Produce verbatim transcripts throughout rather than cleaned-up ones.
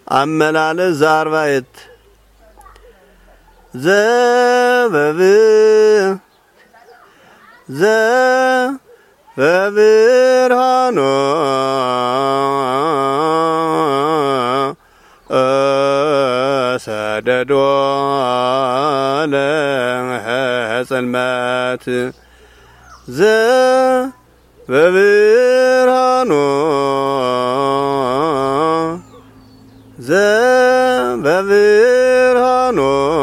አመላለስ ዛርባይት ዘበብ ዘበብርሃኖ ሰደዶ ለጽልመት ዘበብርሃኖ ዘበብርሃኖ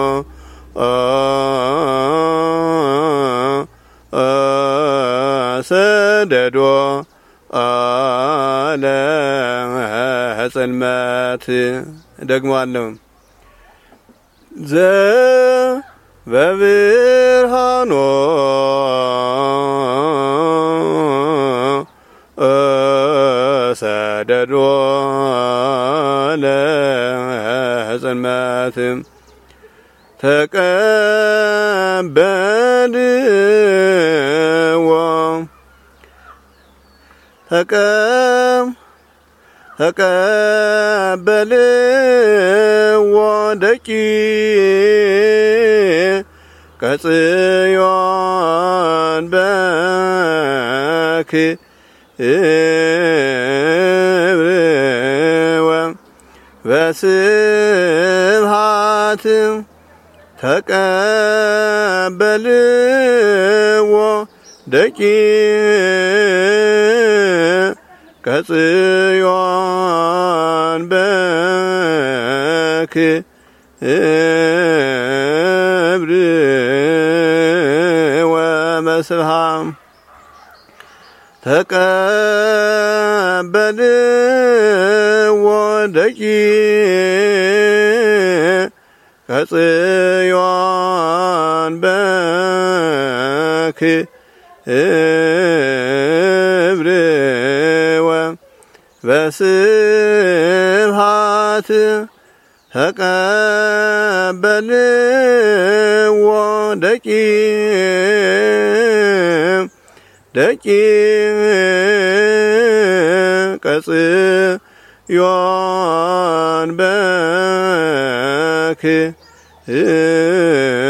ሰደዶ ለጽልመት ደግሞአለሁ ዘበብርሃኖ ሰደዶ ለጽልመት ተቀበልዎ ተቀም ተቀበልዎ ደቂቀ ጽዮን በክብር ወበስብሐት ተቀበልዎ ደቂቀ ጽዮን በክብር ወበስብሐት ተቀበልዎ ደቂቀ ጽዮን በክብር ወበስብሐት ተቀበልዎ ደቂቀ ጽዮን በክብር